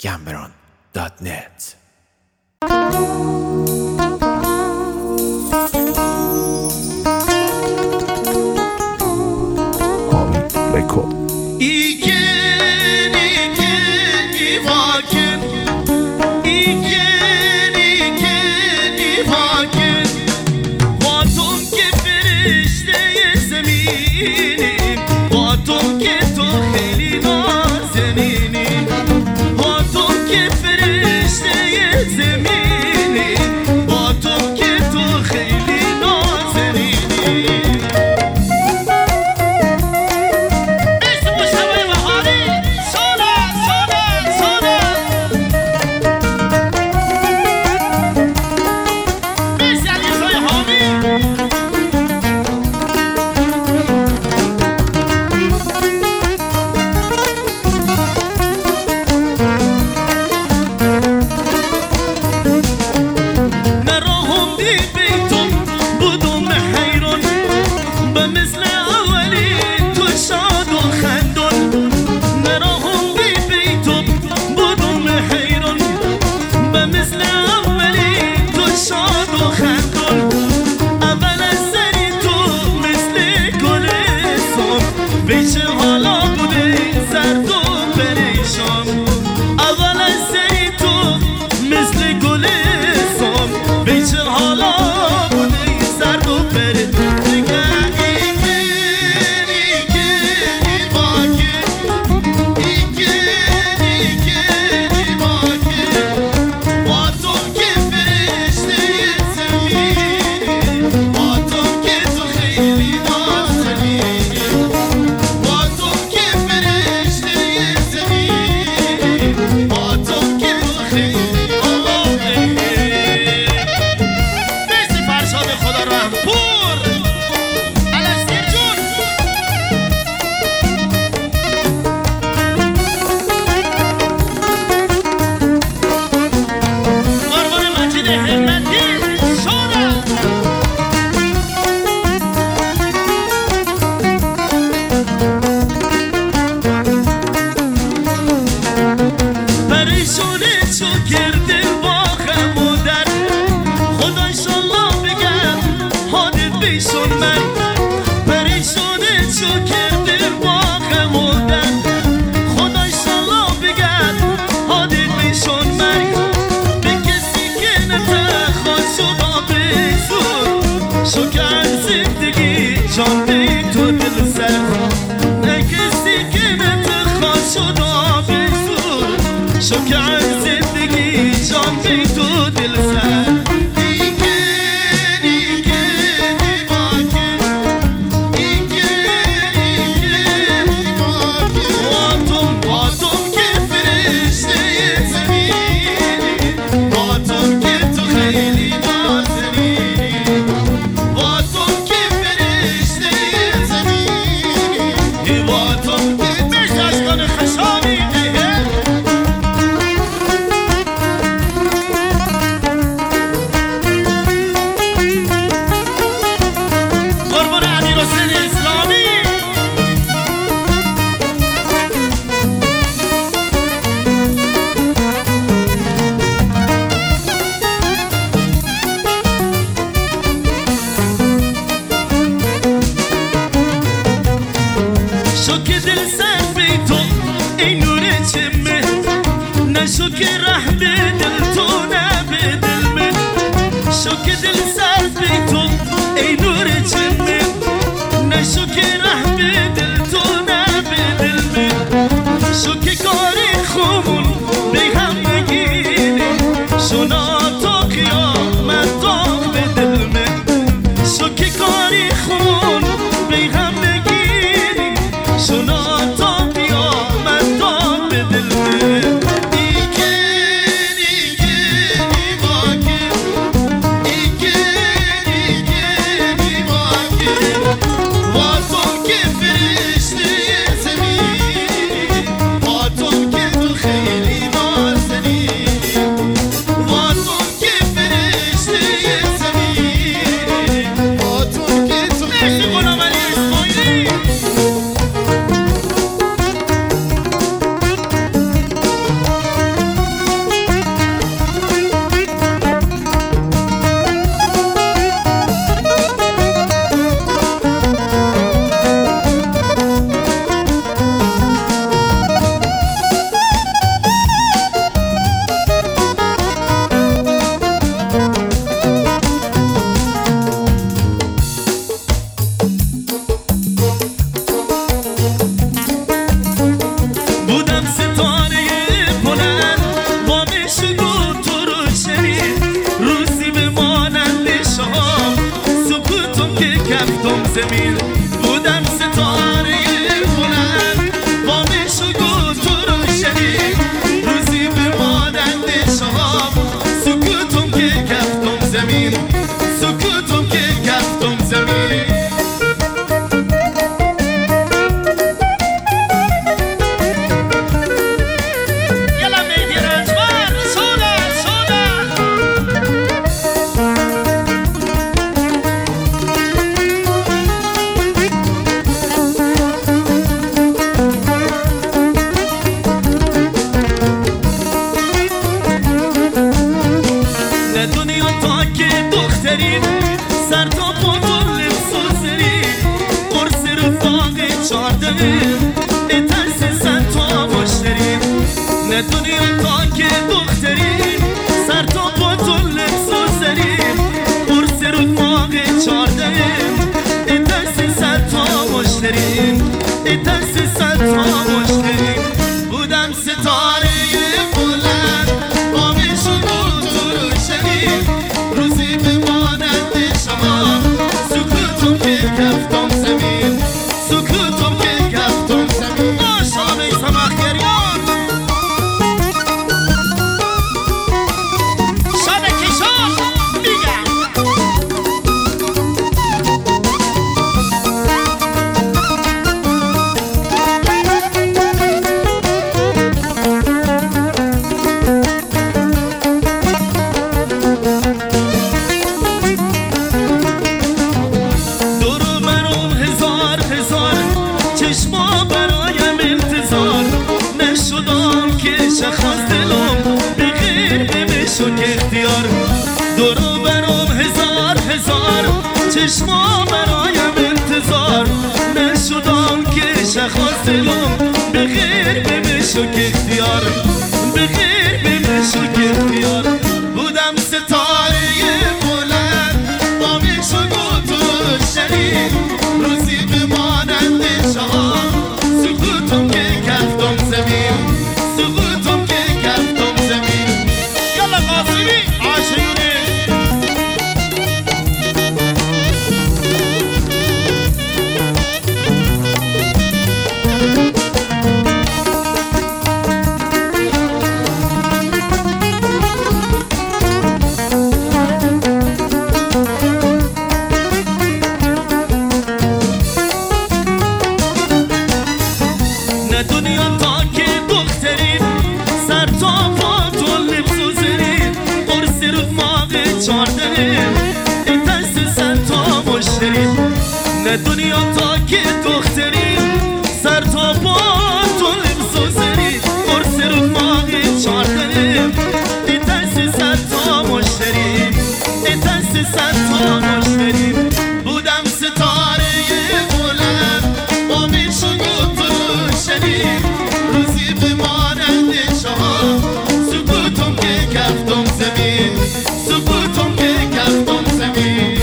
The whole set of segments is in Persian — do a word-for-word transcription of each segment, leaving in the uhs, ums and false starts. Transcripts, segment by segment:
گمبران دات نت. حامد رکورد. İken iken ivaken İken iken ivaken Vatum ke ferişteye zemini Vatum ke to kheli nazenini Vatum ke ferişteye zemini Vatum ke to kheli nazenini بیشتر حالا بوده زرد و پریشان اول از سری تو مثل گل سام بیشتر حالا بوده زرد و پریشان جان بی تو دل سر نکسی که نتخواست شدا بزور شکر زندگی جان بی تو دل سر شو که ره به دل تو نه به دل من شو که دل سر به تو ای نور چمه نشو که ره به دل تو نه به دل من شو که کاری خوبون به هم نگیری شو ناتا قیامت تا به دل من شو که کاری خون به هم نگیری شو ناتا قیامت تا به دل من Hey دنیا تا که دختریم سر تا با تو لبس و زریم قرص رود ماغ چاردهیم ای دست صد تا مشتریم ای دست صد تا مشتریم بودم ستاره بلند با میشون تو روشنیم روزی بمانند شما سکوتم که کفتم زمین سکوتم که کفتم زمین آشامه سمخ گریان شب کشان میگم چشما برایم انتظار نشدم که شخص دلم بغیر بمشون اختیار دورو برام هزار هزار چشما برایم انتظار نشدم که شخص دلم بغیر بمشون اختیار بغیر بمشون اختیار بودم ستاره بلند با میشون تو شریف روزی بمانند شما سکوتم که کفتم زمین سکوتم که کفتم زمین یلا قاسمی عاشقونه دنیا تا که دختریم سر تا پا تو لبس و زریم قرص رود ماغ چاردهیم ای دست سر تا مشتریم نه دنیا تا که دختریم سر تا پا تو لبس و زریم قرص رود ماغ چاردهیم ای دست سر تا مشتریم ای دست سر تا مشتریم بودم ستاره بلند با میشون روزی بمانند شما سکوتم که کفتم زمین سکوتم که کفتم زمین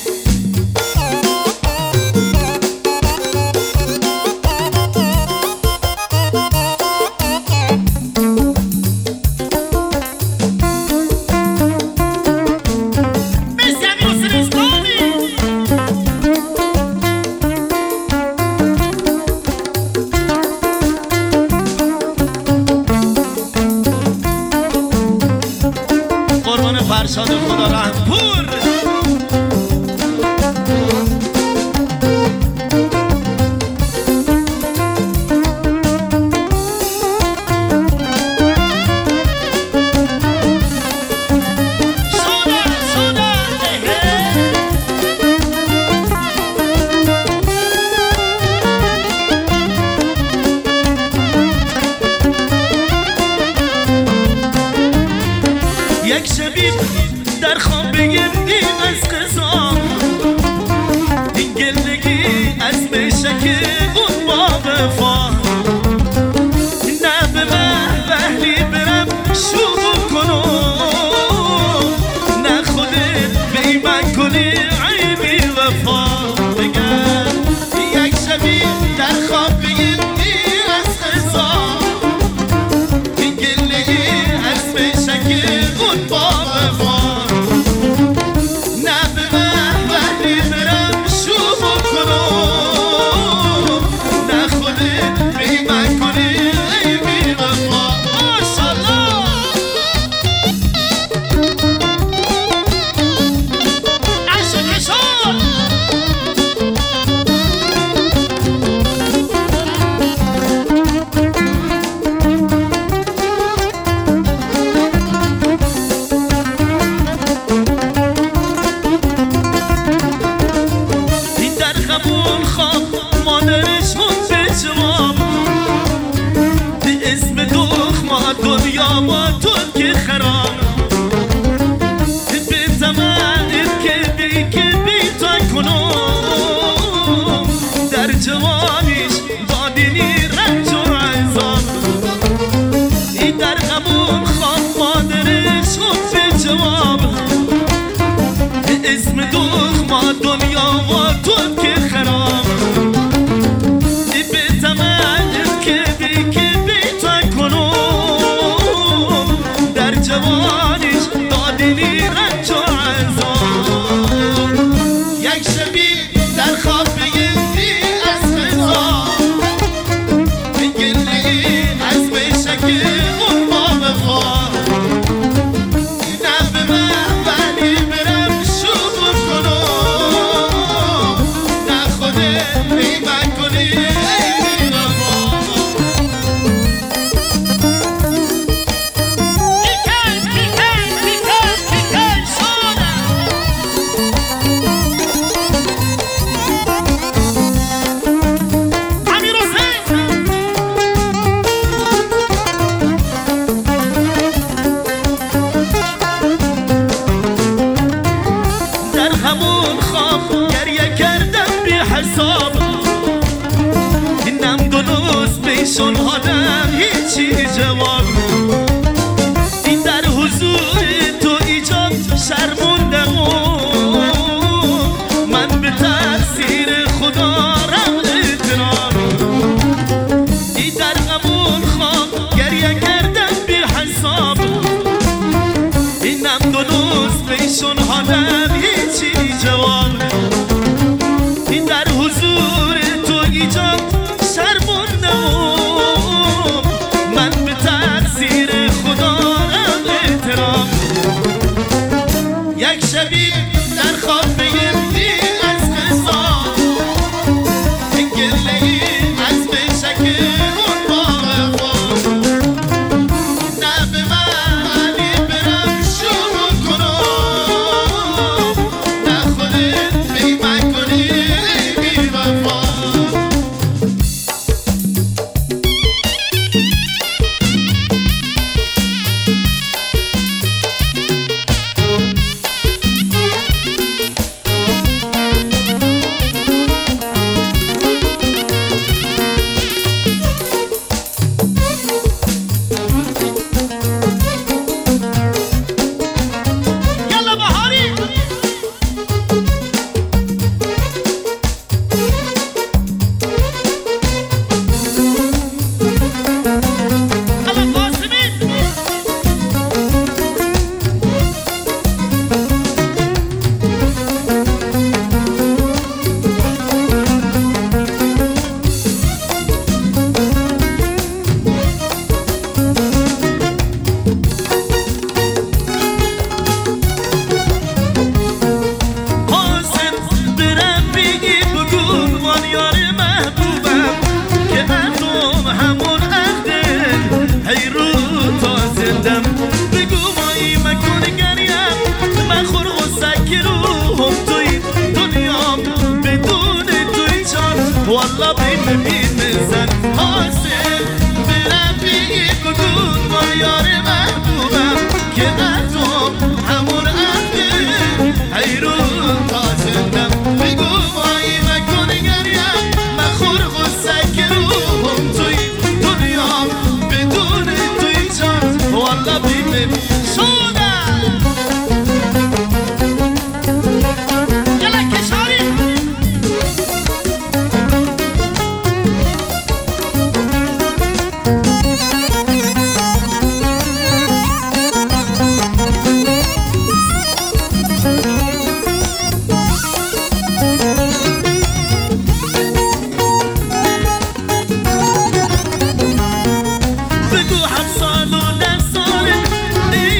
فرشاد خدا رحمپور یک شبیه در خواب بگردیم از قضا این گلگی از مشک اون با وفا نه به من وحلی برم شروع کنم نه خودت به ایمن کنی عیبی وفا بگم یک شبیه در خواب بگردیم از قضا این گلگی از مشک اون با وفا نه به من وحلی برم شروع کنم نه خودت به ایمن کنی عیبی وفا ماشالله عشقشان دنیا با تو که خراب به زمانت که بی که بی تا کنم در جوانیش با دینی رنج و عذاب این در غم همون خواب مادرش خب به جواب اسم دخما دنیا و تو که خراب به تمام که دی که بی تو کنم در جوانش دادنی رنج و عذاب یک شبی در خواب بگیری از خزا بگیری از بشک اون با بخواه نه به من ولی برم شروع کنم نه خوده بی من کنی ای بابا بیکن بیکن بیکن بیکن شدم امیر حسین در همون خواب گریه کردم بی حساب اینم درست بیشون حالم هیچی جواب این در حضور تو ایجاب شرموندم من به تأثیر خدا رم اعتراف این در همون خواب گریه کردم بی حساب اینم درست بیشون حالم هیچی جواب این در حضور تو ایجاب شرموندم من به تأثیر خدا رم اعتراف یک شبی در خواب بگیری از قصا گله‌ای از بشک اون با وفا نه به من ولی برم شروع کنم نه خودت بی من کنی ای بی وفا یلا بهاری اما قاسمی حاضر برم بگی بگو من یار محبوبم که مردم همون عهده هی رو تا زندم بگو مایی مکن گریم من خور غصه که روحم توی دنیام بدون توی جان والا بین بین زن حاضر برم بگی بگو من یار محبوبم که مردم همون عهده هی رو تا زندم بگو مایی مکن گریم من خور غصه که روحم توی دنیام بدون توی جان والا بین شدم یلا کشاری بگو هفت سال و ده ساله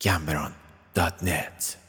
Cameron dot net